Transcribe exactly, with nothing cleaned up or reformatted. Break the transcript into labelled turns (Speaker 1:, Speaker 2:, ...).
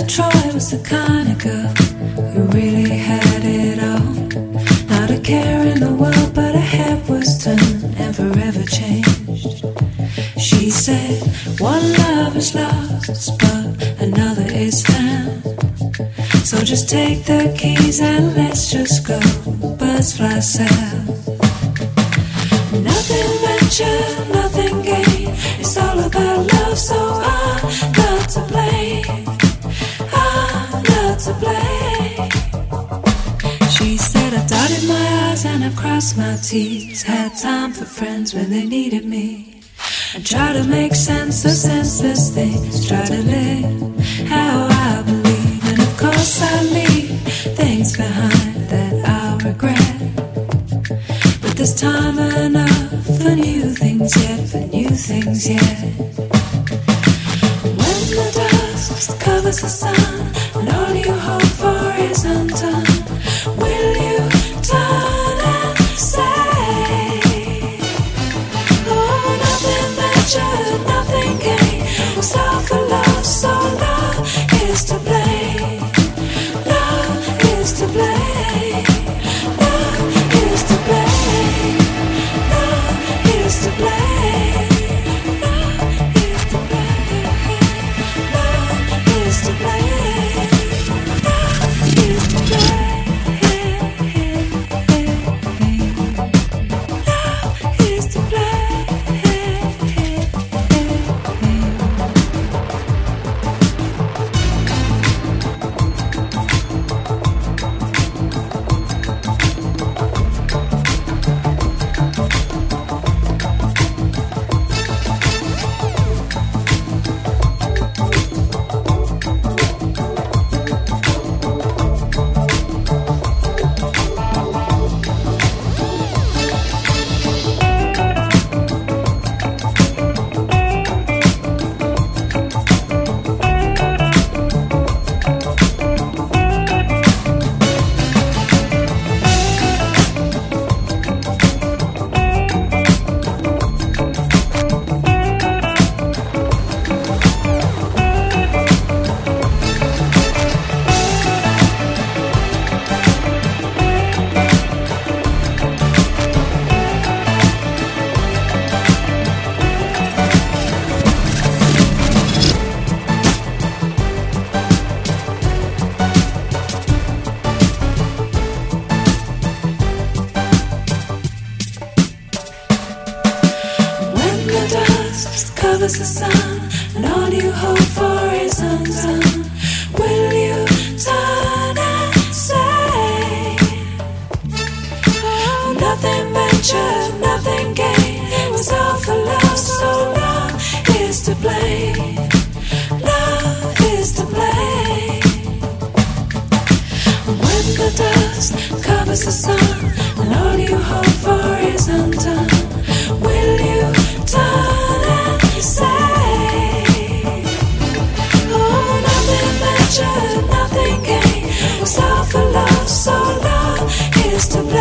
Speaker 1: Troy was the kind of girl who really had it all. Not a care in the world, but her head was turned and forever changed. She said, one love is lost, but another is found. So just take the keys and let's just go. Birds fly south. Nothing ventured, nothing gained. It's all about love, so I'm not to blame. I'm not to blame. She said, I dotted my I's and I crossed my T's. Had time for friends when they needed me. I try to make sense of senseless things. Try to live how I believe. And of course I leave things behind that I'll regret. But there's time enough for new things yet, for new things yet. When the dust covers the sun and all you hope for is undone, will you turn and say, oh, nothing ventured, nothing gained. Was all for love, so love is to blame. Love is to blame. Love is to blame. Love is to blame. Love is to blame. Love is to blame. Love is to blame. Love is to blame. Covers the sun, and all you hope for is undone. Will you turn and say, oh, nothing ventured, nothing gained. It was all for love, so love is to blame. Love is to blame. When the dust covers the sun, and all you hope for is undone, will you turn and say, oh, nothing ventured, nothing gained. Was all for love, so love is to blame.